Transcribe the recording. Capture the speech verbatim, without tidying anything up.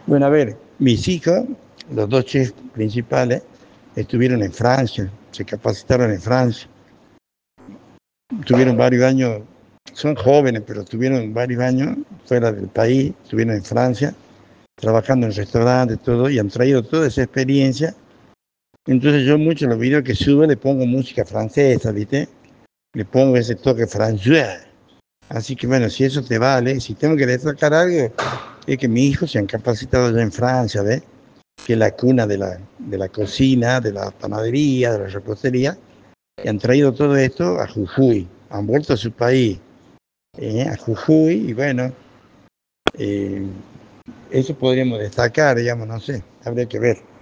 Bueno, a ver, mis hijos, los dos chefs principales, estuvieron en Francia, se capacitaron en Francia, tuvieron varios años, son jóvenes, pero tuvieron varios años fuera del país, estuvieron en Francia, trabajando en restaurantes, todo, y han traído toda esa experiencia. Entonces yo muchos de los videos que subo le pongo música francesa, ¿viste? Le pongo ese toque francés. Así que bueno, si eso te vale, si tengo que destacar algo, es que mis hijos se han capacitado ya en Francia, ¿ves? Que es la cuna de la, de la cocina, de la panadería, de la repostería, y han traído todo esto a Jujuy, han vuelto a su país, ¿eh? A Jujuy, y bueno, eh, eso podríamos destacar, digamos, no sé, habría que ver.